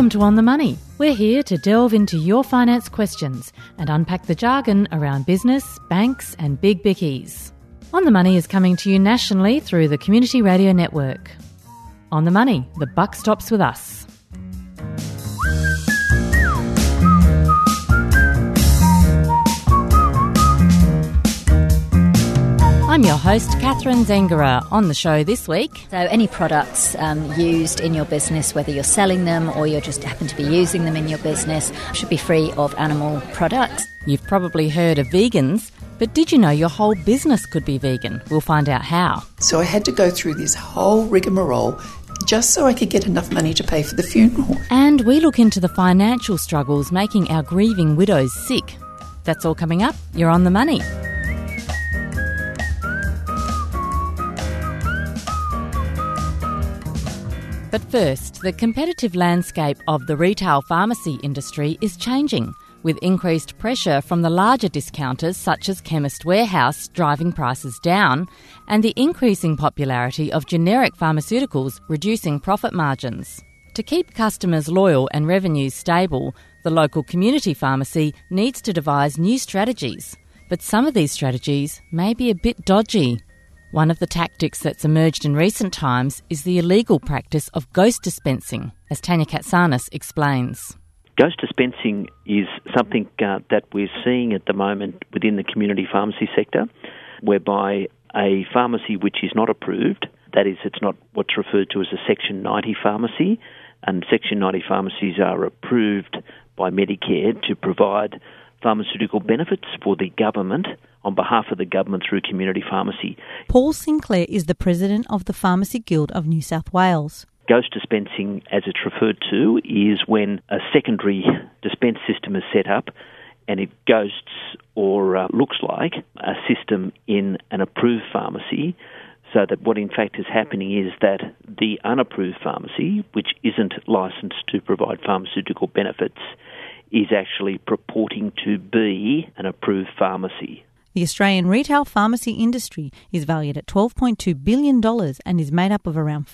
Welcome to On the Money. We're here to delve into your finance questions and unpack the jargon around business, banks and big bickies. On the Money is coming to you nationally through the Community Radio Network. On the Money, the buck stops with us. I'm your host, Catherine Zengara. On the show this week, so any products used in your business, whether you're selling them or you just happen to be using them in your business, should be free of animal products. You've probably heard of vegans, but did you know your whole business could be vegan? We'll find out how. So I had to go through this whole rigmarole just so I could get enough money to pay for the funeral. And we look into the financial struggles making our grieving widows sick. That's all coming up. You're On the Money. But first, the competitive landscape of the retail pharmacy industry is changing, with increased pressure from the larger discounters such as Chemist Warehouse driving prices down, and the increasing popularity of generic pharmaceuticals reducing profit margins. To keep customers loyal and revenues stable, the local community pharmacy needs to devise new strategies. But some of these strategies may be a bit dodgy. One of the tactics that's emerged in recent times is the illegal practice of ghost dispensing, as Tanya Katsanis explains. Ghost dispensing is something that we're seeing at the moment within the community pharmacy sector, whereby a pharmacy which is not approved, that is, it's not what's referred to as a Section 90 pharmacy, and Section 90 pharmacies are approved by Medicare to provide pharmaceutical benefits for the government on behalf of the government through community pharmacy. Paul Sinclair is the president of the Pharmacy Guild of New South Wales. Ghost dispensing, as it's referred to, is when a secondary dispense system is set up and it ghosts or looks like a system in an approved pharmacy, so that what in fact is happening is that the unapproved pharmacy, which isn't licensed to provide pharmaceutical benefits, is actually purporting to be an approved pharmacy. The Australian retail pharmacy industry is valued at $12.2 billion and is made up of around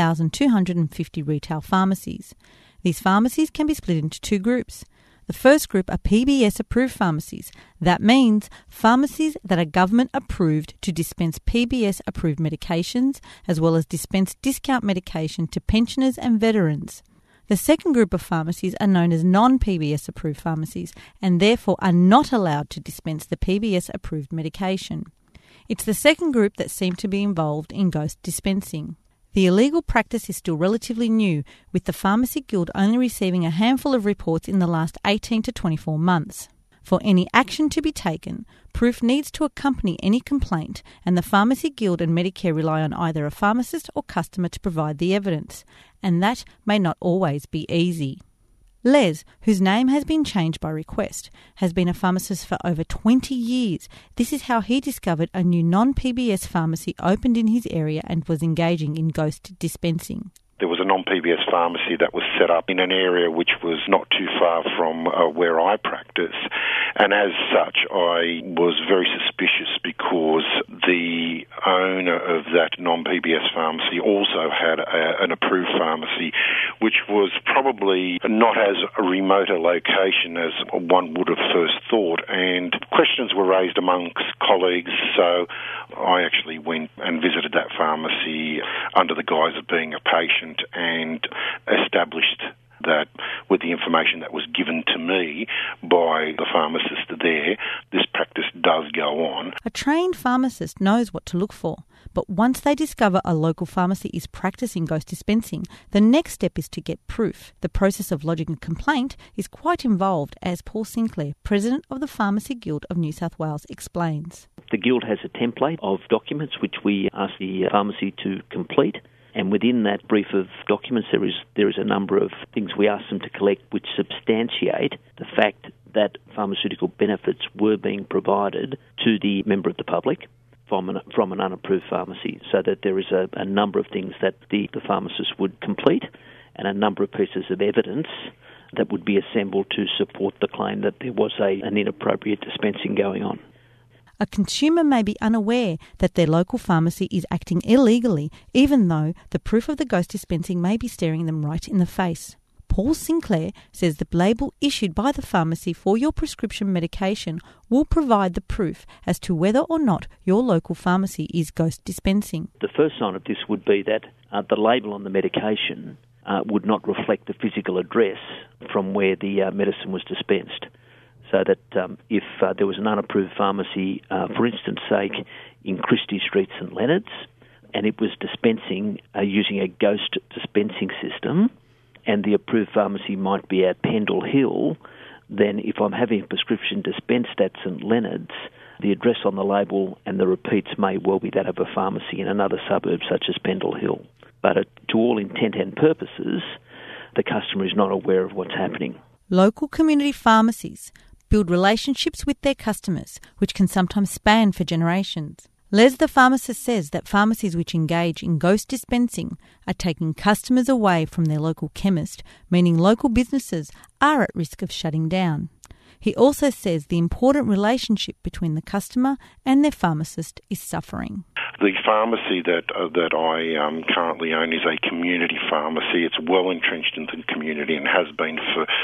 5,250 retail pharmacies. These pharmacies can be split into two groups. The first group are PBS-approved pharmacies. That means pharmacies that are government-approved to dispense PBS-approved medications, as well as dispense discount medication to pensioners and veterans. The second group of pharmacies are known as non-PBS approved pharmacies and therefore are not allowed to dispense the PBS approved medication. It's the second group that seem to be involved in ghost dispensing. The illegal practice is still relatively new, with the Pharmacy Guild only receiving a handful of reports in the last 18 to 24 months. For any action to be taken, proof needs to accompany any complaint, and the Pharmacy Guild and Medicare rely on either a pharmacist or customer to provide the evidence, and that may not always be easy. Les, whose name has been changed by request, has been a pharmacist for over 20 years. This is how he discovered a new non-PBS pharmacy opened in his area and was engaging in ghost dispensing. There was a non-PBS pharmacy that was set up in an area which was not too far from where I practice. And as such, I was very suspicious because the owner of that non-PBS pharmacy also had an approved pharmacy, which was probably not as remote a location as one would have first thought. And questions were raised amongst colleagues, so I actually went and visited that pharmacy under the guise of being a patient and established that with the information that was given to me by the pharmacist there, this practice does go on. A trained pharmacist knows what to look for, but once they discover a local pharmacy is practicing ghost dispensing, the next step is to get proof. The process of lodging a complaint is quite involved, as Paul Sinclair, president of the Pharmacy Guild of New South Wales, explains. The Guild has a template of documents which we ask the pharmacy to complete. And within that brief of documents, there is a number of things we ask them to collect which substantiate the fact that pharmaceutical benefits were being provided to the member of the public from an unapproved pharmacy, so that there is a number of things that the pharmacist would complete and a number of pieces of evidence that would be assembled to support the claim that there was an inappropriate dispensing going on. A consumer may be unaware that their local pharmacy is acting illegally, even though the proof of the ghost dispensing may be staring them right in the face. Paul Sinclair says the label issued by the pharmacy for your prescription medication will provide the proof as to whether or not your local pharmacy is ghost dispensing. The first sign of this would be that the label on the medication would not reflect the physical address from where the medicine was dispensed. So that if there was an unapproved pharmacy, for instance sake, in Christie Street, St Leonards, and it was dispensing using a ghost dispensing system, and the approved pharmacy might be at Pendle Hill, then if I'm having a prescription dispensed at St Leonards, the address on the label and the repeats may well be that of a pharmacy in another suburb such as Pendle Hill. But to all intent and purposes, the customer is not aware of what's happening. Local community pharmacies build relationships with their customers, which can sometimes span for generations. Les the pharmacist says that pharmacies which engage in ghost dispensing are taking customers away from their local chemist, meaning local businesses are at risk of shutting down. He also says the important relationship between the customer and their pharmacist is suffering. The pharmacy that I currently own is a community pharmacy. It's well entrenched in the community and has been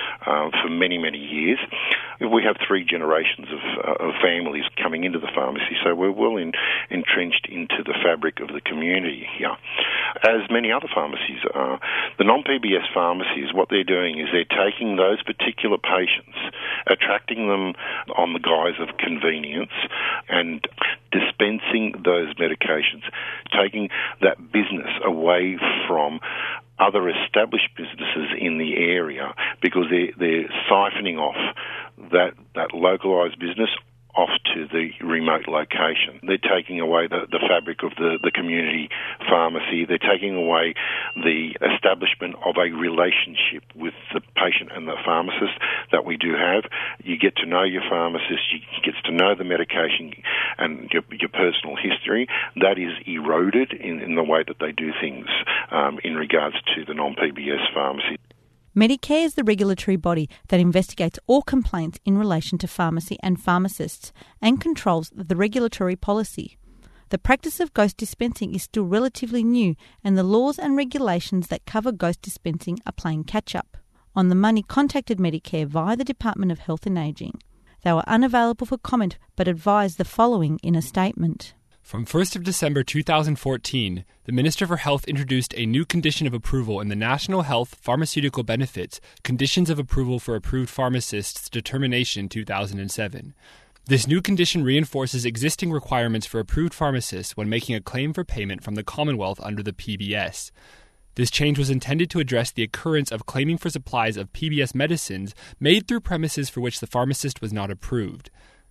for many, many years. We have 3 generations of families coming into the pharmacy, so we're well entrenched into the fabric of the community here, as many other pharmacies are. The non-PBS pharmacies, what they're doing is they're taking those particular patients, attracting them on the guise of convenience and dispensing those medications, taking that business away from other established businesses in the area because they're siphoning off that localised business off to the remote location. They're taking away the fabric of the community pharmacy. They're taking away the establishment of a relationship with the patient and the pharmacist that we do have. You get to know your pharmacist, you get to know the medication and your personal history. That is eroded in the way that they do things in regards to the non-PBS pharmacy. Medicare is the regulatory body that investigates all complaints in relation to pharmacy and pharmacists and controls the regulatory policy. The practice of ghost dispensing is still relatively new, and the laws and regulations that cover ghost dispensing are playing catch-up. On the Money contacted Medicare via the Department of Health and Ageing. They were unavailable for comment but advised the following in a statement. From 1st of December 2014, the Minister for Health introduced a new condition of approval in the National Health Pharmaceutical Benefits Conditions of Approval for Approved Pharmacists Determination 2007. This new condition reinforces existing requirements for approved pharmacists when making a claim for payment from the Commonwealth under the PBS. This change was intended to address the occurrence of claiming for supplies of PBS medicines made through premises for which the pharmacist was not approved.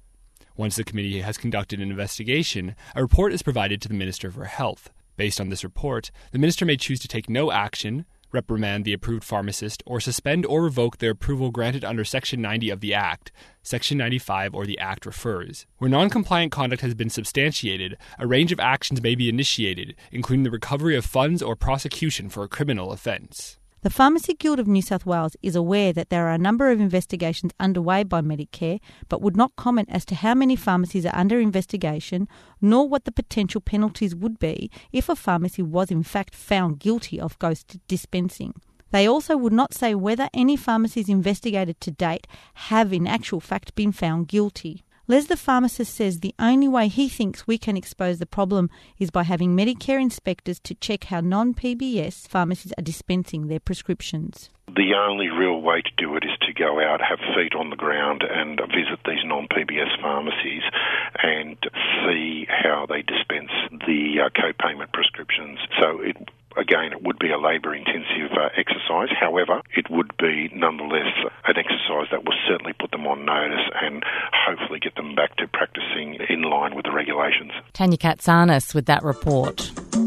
Once the committee has conducted an investigation, a report is provided to the Minister for Health. Based on this report, the Minister may choose to take no action, reprimand the approved pharmacist, or suspend or revoke their approval granted under Section 90 of the Act. Section 95 or the Act refers. Where non-compliant conduct has been substantiated, a range of actions may be initiated, including the recovery of funds or prosecution for a criminal offence. The Pharmacy Guild of New South Wales is aware that there are a number of investigations underway by Medicare, but would not comment as to how many pharmacies are under investigation, nor what the potential penalties would be if a pharmacy was in fact found guilty of ghost dispensing. They also would not say whether any pharmacies investigated to date have in actual fact been found guilty. Les the pharmacist says the only way he thinks we can expose the problem is by having Medicare inspectors to check how non-PBS pharmacies are dispensing their prescriptions. The only real way to do it is to go out, have feet on the ground and visit these non-PBS pharmacies and see how they dispense the co-payment prescriptions. So it would be a labour-intensive exercise. However, it would be nonetheless an exercise that will certainly put them on notice and hopefully get them back to practising in line with the regulations. Tanya Katsanis with that report.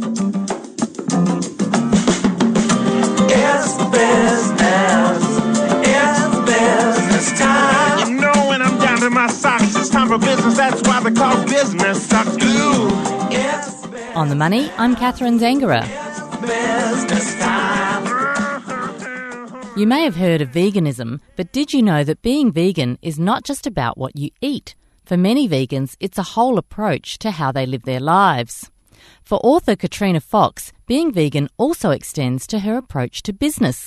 It's business time. You know when I'm down to my socks, it's time for business. That's why they call business sucks. Ooh, On The Money, I'm Catherine Zangara. business time. You may have heard of veganism, but did you know that being vegan is not just about what you eat? For many vegans, it's a whole approach to how they live their lives. For author Katrina Fox, being vegan also extends to her approach to business.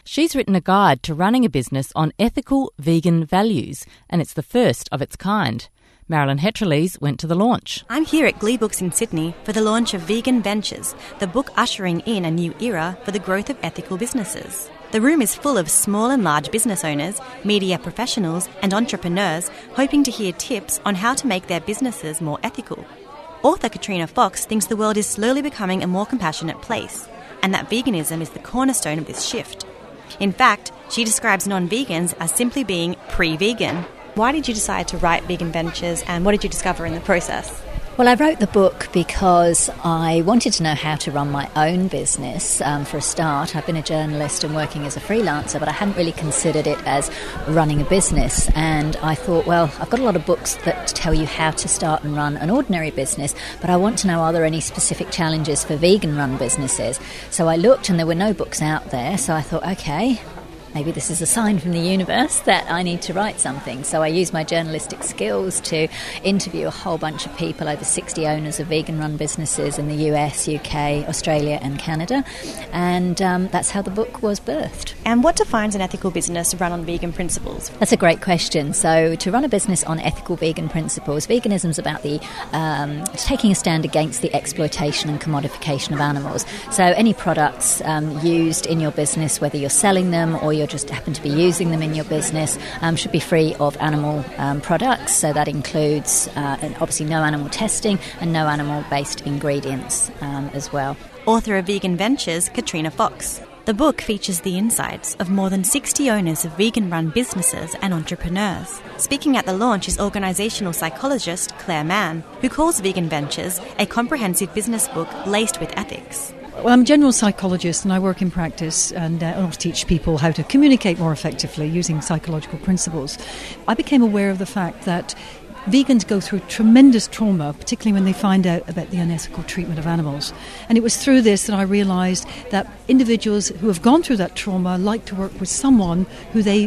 She's written a guide to running a business on ethical vegan values, and it's the first of its kind. Marilyn Hetrelise went to the launch. I'm here at Glee Books in Sydney for the launch of Vegan Ventures, the book ushering in a new era for the growth of ethical businesses. The room is full of small and large business owners, media professionals and entrepreneurs hoping to hear tips on how to make their businesses more ethical. Author Katrina Fox thinks the world is slowly becoming a more compassionate place, and that veganism is the cornerstone of this shift. In fact, she describes non-vegans as simply being pre-vegan. Why did you decide to write Vegan Ventures, and what did you discover in the process? Well, I wrote the book because I wanted to know how to run my own business. For a start, I've been a journalist and working as a freelancer, but I hadn't really considered it as running a business. And I thought, well, I've got a lot of books that tell you how to start and run an ordinary business, but I want to know, are there any specific challenges for vegan-run businesses? So I looked and there were no books out there, so I thought, okay, maybe this is a sign from the universe that I need to write something. So I used my journalistic skills to interview a whole bunch of people, over 60 owners of vegan-run businesses in the US, UK, Australia and Canada. And that's how the book was birthed. And what defines an ethical business run on vegan principles? That's a great question. So to run a business on ethical vegan principles, veganism is about the taking a stand against the exploitation and commodification of animals. So any products used in your business, whether you're selling them or you just happen to be using them in your business, should be free of animal products. So that includes obviously no animal testing and no animal-based ingredients as well. Author of Vegan Ventures, Katrina Fox. The book features the insights of more than 60 owners of vegan-run businesses and entrepreneurs. Speaking at the launch is organisational psychologist Claire Mann, who calls Vegan Ventures a comprehensive business book laced with ethics. Well, I'm a general psychologist and I work in practice and I also teach people how to communicate more effectively using psychological principles. I became aware of the fact that vegans go through tremendous trauma, particularly when they find out about the unethical treatment of animals. And it was through this that I realised that individuals who have gone through that trauma like to work with someone who they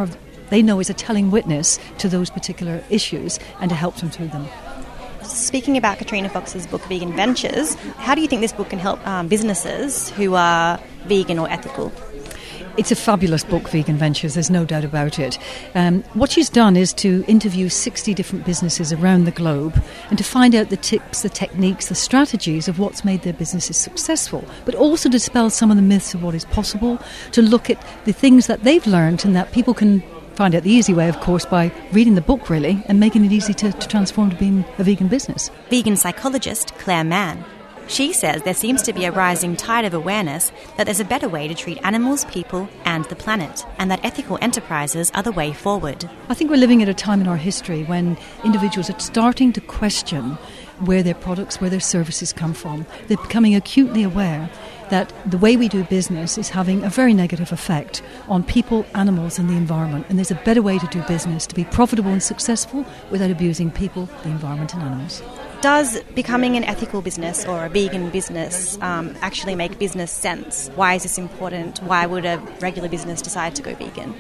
know is a telling witness to those particular issues and to help them through them. Speaking about Katrina Fox's book, Vegan Ventures, how do you think this book can help businesses who are vegan or ethical? It's a fabulous book, Vegan Ventures, there's no doubt about it. What she's done is to interview 60 different businesses around the globe and to find out the tips, the techniques, the strategies of what's made their businesses successful, but also to dispel some of the myths of what is possible, to look at the things that they've learned and that people can find out the easy way, of course, by reading the book, really, and making it easy to transform to being a vegan business. Vegan psychologist Claire Mann. She says there seems to be a rising tide of awareness that there's a better way to treat animals, people and the planet, and that ethical enterprises are the way forward. I think we're living at a time in our history when individuals are starting to question where their products, where their services come from. They're becoming acutely aware that the way we do business is having a very negative effect on people, animals and the environment. And there's a better way to do business, to be profitable and successful without abusing people, the environment and animals. Does becoming an ethical business or a vegan business actually make business sense? Why is this important? Why would a regular business decide to go vegan?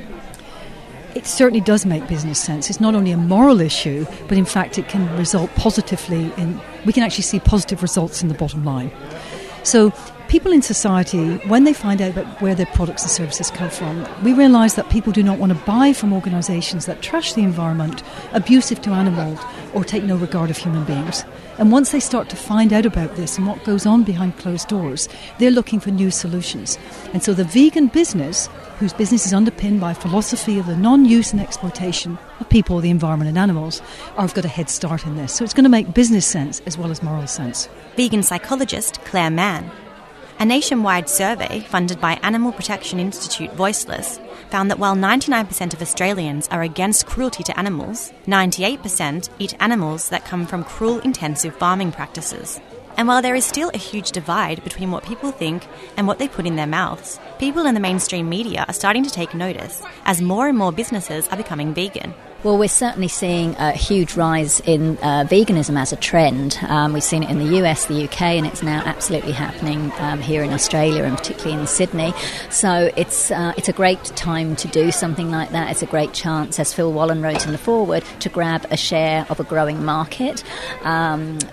It certainly does make business sense. It's not only a moral issue, but in fact it can result positively we can actually see positive results in the bottom line. So people in society, when they find out about where their products and services come from, we realise that people do not want to buy from organisations that trash the environment, abusive to animals, or take no regard of human beings. And once they start to find out about this and what goes on behind closed doors, they're looking for new solutions. And so the vegan business, whose business is underpinned by a philosophy of the non-use and exploitation of people, the environment and animals, have got a head start in this. So it's going to make business sense as well as moral sense. Vegan psychologist Claire Mann. A nationwide survey funded by Animal Protection Institute Voiceless found that while 99% of Australians are against cruelty to animals, 98% eat animals that come from cruel, intensive farming practices. And while there is still a huge divide between what people think and what they put in their mouths, people in the mainstream media are starting to take notice as more and more businesses are becoming vegan. Well, we're certainly seeing a huge rise in veganism as a trend. We've seen it in the US, the UK, and it's now absolutely happening here in Australia and particularly in Sydney. So it's a great time to do something like that. It's a great chance, as Phil Wallen wrote in the foreword, to grab a share of a growing market.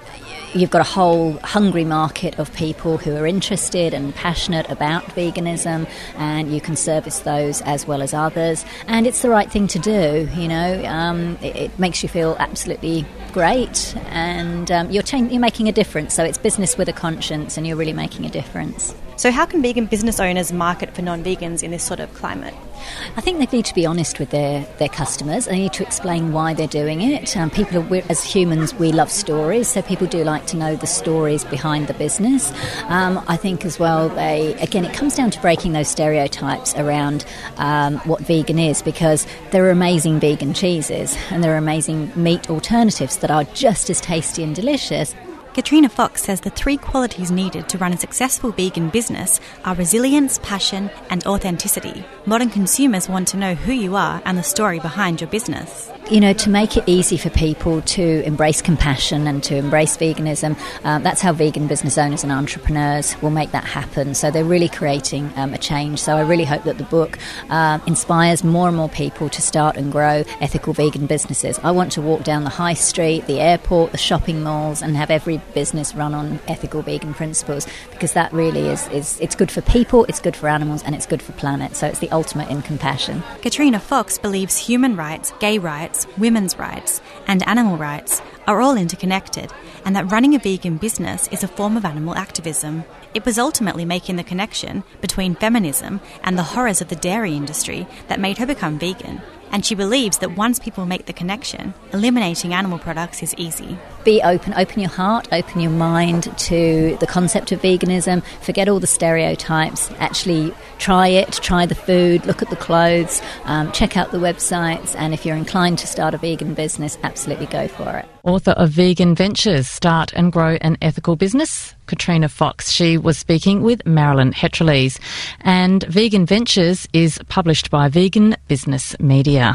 you've got a whole hungry market of people who are interested and passionate about veganism, and you can service those as well as others. And it's the right thing to do, you know. It makes you feel absolutely great, and you're making a difference. So it's business with a conscience, and you're really making a difference. So how can vegan business owners market for non-vegans in this sort of climate? I think they need to be honest with their customers. They need to explain why they're doing it. As humans, we love stories, so people do like to know the stories behind the business. I think as well, it comes down to breaking those stereotypes around what vegan is, because there are amazing vegan cheeses and there are amazing meat alternatives that are just as tasty and delicious. Katrina Fox says the 3 qualities needed to run a successful vegan business are resilience, passion, and authenticity. Modern consumers want to know who you are and the story behind your business. You know, to make it easy for people to embrace compassion and to embrace veganism, that's how vegan business owners and entrepreneurs will make that happen. So they're really creating a change. So I really hope that the book inspires more and more people to start and grow ethical vegan businesses. I want to walk down the high street, the airport, the shopping malls, and have every business run on ethical vegan principles, because that really is it's good for people, it's good for animals, and it's good for planet. So it's the ultimate in compassion. Katrina Fox believes human rights, gay rights, women's rights, and animal rights are all interconnected, and that running a vegan business is a form of animal activism. It was ultimately making the connection between feminism and the horrors of the dairy industry that made her become vegan. And she believes that once people make the connection, eliminating animal products is easy. Be open your heart, open your mind to the concept of veganism, forget all the stereotypes, actually try it, try the food, look at the clothes, check out the websites, and if you're inclined to start a vegan business, absolutely go for it. Author of Vegan Ventures, Start and Grow an Ethical Business, Katrina Fox. She was speaking with Marilyn Hetroles. And Vegan Ventures is published by Vegan Business Media.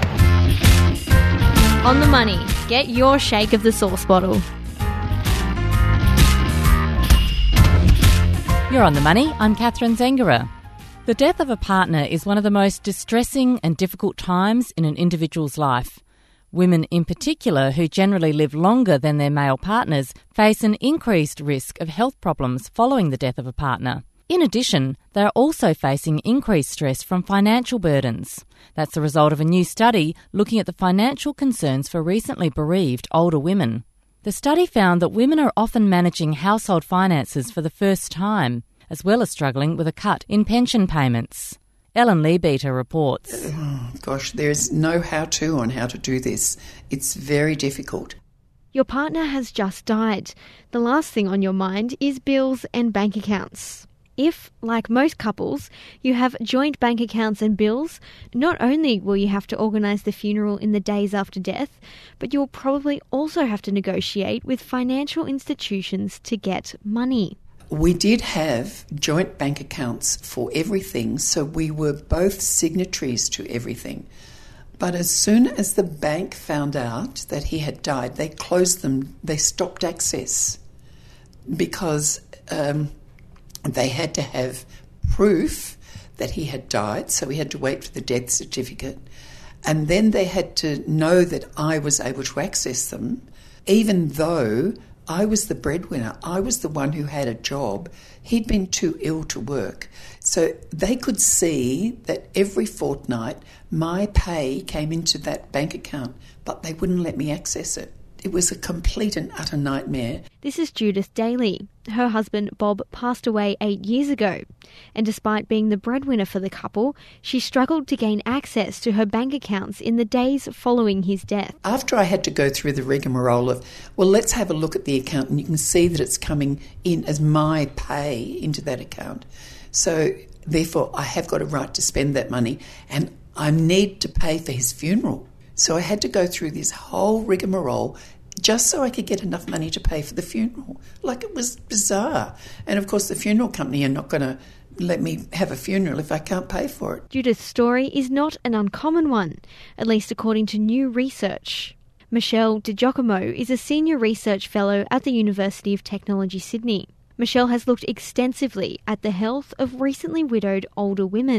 On the money. Get your shake of the sauce bottle. You're on the money. I'm Catherine Zengara. The death of a partner is one of the most distressing and difficult times in an individual's life. Women in particular, who generally live longer than their male partners, face an increased risk of health problems following the death of a partner. In addition, they are also facing increased stress from financial burdens. That's the result of a new study looking at the financial concerns for recently bereaved older women. The study found that women are often managing household finances for the first time, as well as struggling with a cut in pension payments. Ellen Leabeater reports. Oh, gosh, there's no how-to on how to do this. It's very difficult. Your partner has just died. The last thing on your mind is bills and bank accounts. If, like most couples, you have joint bank accounts and bills, not only will you have to organise the funeral in the days after death, but you'll probably also have to negotiate with financial institutions to get money. We did have joint bank accounts for everything, so we were both signatories to everything. But as soon as the bank found out that he had died, they closed them, they stopped access, because they had to have proof that he had died, so we had to wait for the death certificate. And then they had to know that I was able to access them, even though I was the breadwinner. I was the one who had a job. He'd been too ill to work. So they could see that every fortnight my pay came into that bank account, but they wouldn't let me access it. It was a complete and utter nightmare. This is Judith Daly. Her husband, Bob, passed away 8 years ago. And despite being the breadwinner for the couple, she struggled to gain access to her bank accounts in the days following his death. After I had to go through the rigmarole of, well, let's have a look at the account, and you can see that it's coming in as my pay into that account. So, therefore, I have got a right to spend that money, and I need to pay for his funeral. So I had to go through this whole rigmarole just so I could get enough money to pay for the funeral. Like, it was bizarre. And of course the funeral company are not going to let me have a funeral if I can't pay for it. Judith's story is not an uncommon one, at least according to new research. Michelle Di Giacomo is a senior research fellow at the University of Technology, Sydney. Michelle has looked extensively at the health of recently widowed older women.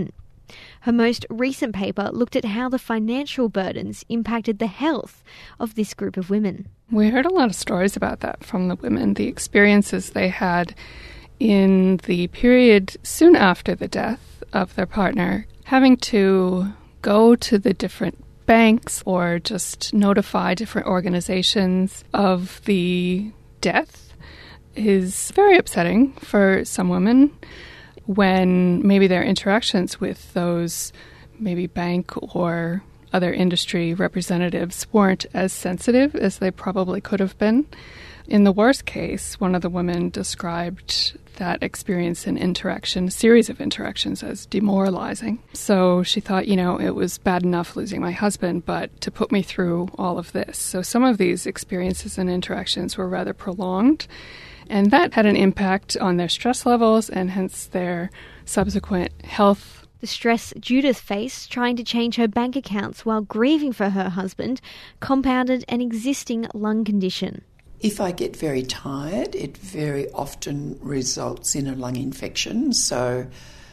Her most recent paper looked at how the financial burdens impacted the health of this group of women. We heard a lot of stories about that from the women, the experiences they had in the period soon after the death of their partner, having to go to the different banks or just notify different organizations of the death is very upsetting for some women when maybe their interactions with those maybe bank or other industry representatives weren't as sensitive as they probably could have been. In the worst case, one of the women described that experience and interaction, a series of interactions, as demoralizing. So she thought, it was bad enough losing my husband, but to put me through all of this. So some of these experiences and interactions were rather prolonged, and that had an impact on their stress levels and hence their subsequent health. The stress Judith faced trying to change her bank accounts while grieving for her husband compounded an existing lung condition. If I get very tired, it very often results in a lung infection. So,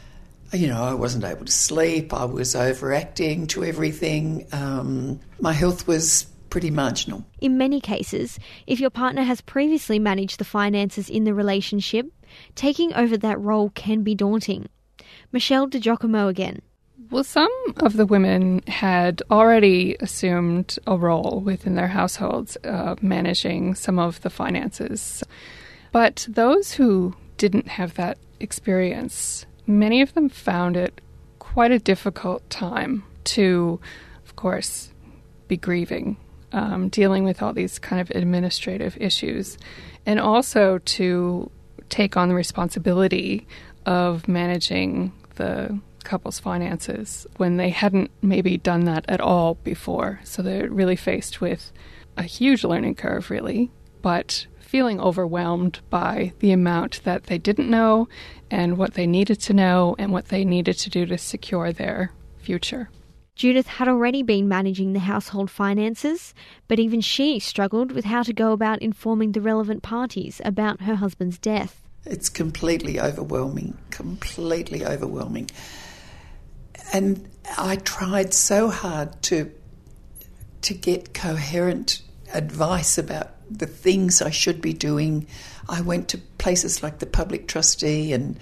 I wasn't able to sleep. I was overacting to everything. My health was pretty marginal. In many cases, if your partner has previously managed the finances in the relationship, taking over that role can be daunting. Michelle DiGiacomo again. Well, some of the women had already assumed a role within their households, managing some of the finances. But those who didn't have that experience, many of them found it quite a difficult time to, of course, be grieving, dealing with all these kind of administrative issues, and also to take on the responsibility of managing the couple's finances when they hadn't maybe done that at all before. So they're really faced with a huge learning curve, really, but feeling overwhelmed by the amount that they didn't know and what they needed to know and what they needed to do to secure their future. Judith had already been managing the household finances, but even she struggled with how to go about informing the relevant parties about her husband's death. It's completely overwhelming. And I tried so hard to get coherent advice about the things I should be doing. I went to places like the public trustee and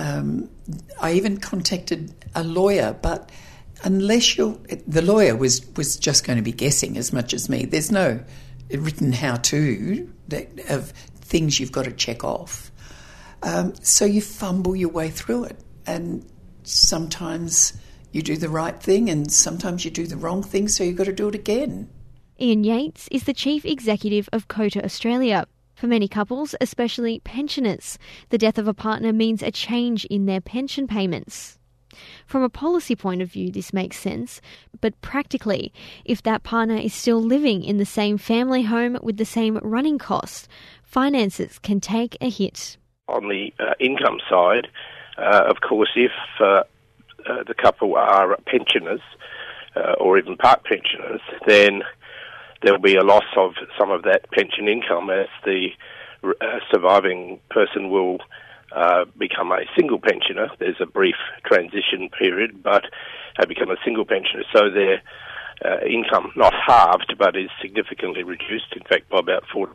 I even contacted a lawyer, but unless the lawyer was just going to be guessing as much as me. There's no written how-to of things you've got to check off. So you fumble your way through it, and sometimes you do the right thing and sometimes you do the wrong thing, so you've got to do it again. Ian Yates is the Chief Executive of COTA Australia. For many couples, especially pensioners, the death of a partner means a change in their pension payments. From a policy point of view, this makes sense, but practically, if that partner is still living in the same family home with the same running costs, finances can take a hit. On the income side, of course, if the couple are pensioners or even part pensioners, then there'll be a loss of some of that pension income as the surviving person will become a single pensioner. There's a brief transition period, but they become a single pensioner, so their income not halved, but is significantly reduced, in fact, by about 40%.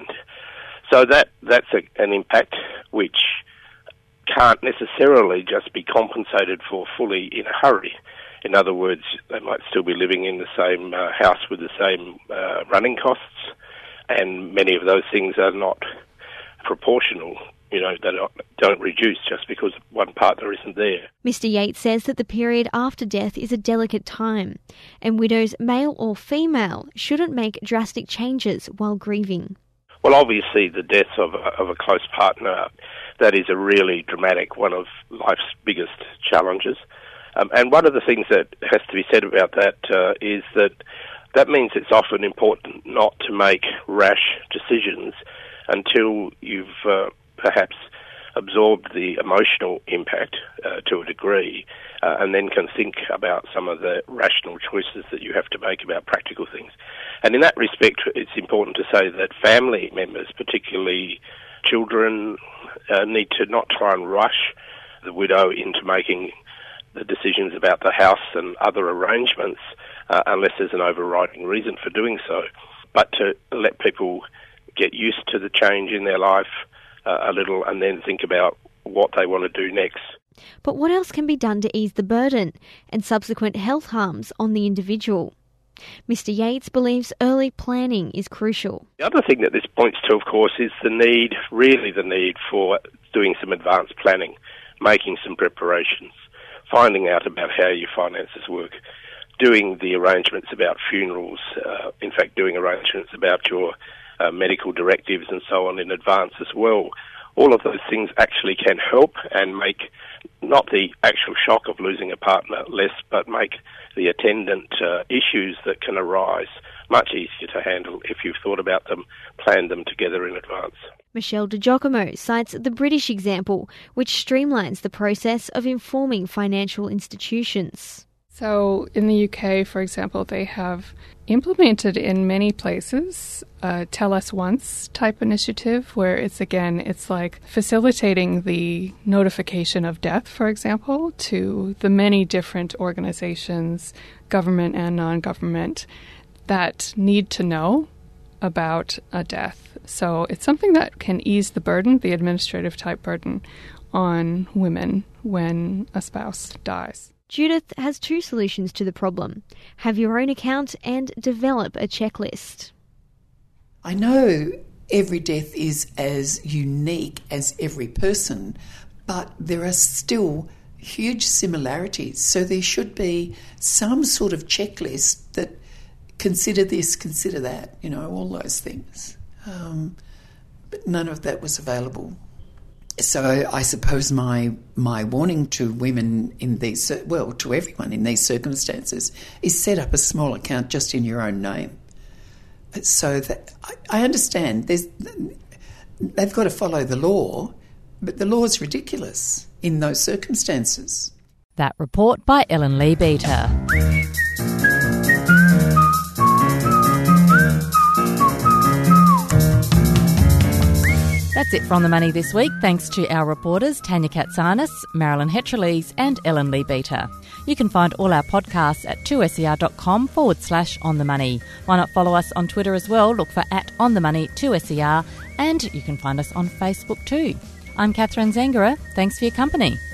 So that's an impact which can't necessarily just be compensated for fully in a hurry. In other words, they might still be living in the same house with the same running costs, and many of those things are not proportional. They don't reduce just because one partner isn't there. Mr. Yates says that the period after death is a delicate time, and widows, male or female, shouldn't make drastic changes while grieving. Well, obviously, the death of a close partner, that is a really dramatic, one of life's biggest challenges. And one of the things that has to be said about that is that means it's often important not to make rash decisions until you've perhaps absorbed the emotional impact to a degree, and then can think about some of the rational choices that you have to make about practical things. And in that respect, it's important to say that family members, particularly children, need to not try and rush the widow into making the decisions about the house and other arrangements unless there's an overriding reason for doing so. But to let people get used to the change in their life a little and then think about what they want to do next. But what else can be done to ease the burden and subsequent health harms on the individual? Mr. Yates believes early planning is crucial. The other thing that this points to, of course, is the need for doing some advanced planning, making some preparations, finding out about how your finances work, doing the arrangements about funerals, in fact doing arrangements about your medical directives and so on in advance as well. All of those things actually can help and make not the actual shock of losing a partner less, but make the attendant issues that can arise much easier to handle if you've thought about them, planned them together in advance. Michelle De Giacomo cites the British example, which streamlines the process of informing financial institutions. So in the UK, for example, they have implemented in many places a Tell Us Once type initiative where it's like facilitating the notification of death, for example, to the many different organizations, government and non-government, that need to know about a death. So it's something that can ease the burden, the administrative type burden, on women when a spouse dies. Judith has two solutions to the problem. Have your own account and develop a checklist. I know every death is as unique as every person, but there are still huge similarities. So there should be some sort of checklist that consider this, consider that, all those things. But none of that was available. So I suppose my warning to women to everyone in these circumstances is set up a small account just in your own name. So that I understand they've got to follow the law, but the law is ridiculous in those circumstances. That report by Ellen Leabeater. That's it from The Money this week, thanks to our reporters Tanya Katsanis, Marilyn Hetrelise and Ellen Leabeater. You can find all our podcasts at 2ser.com/On The Money. Why not follow us on Twitter as well? Look for @OnTheMoney2SER, and you can find us on Facebook too. I'm Catherine Zangara. Thanks for your company.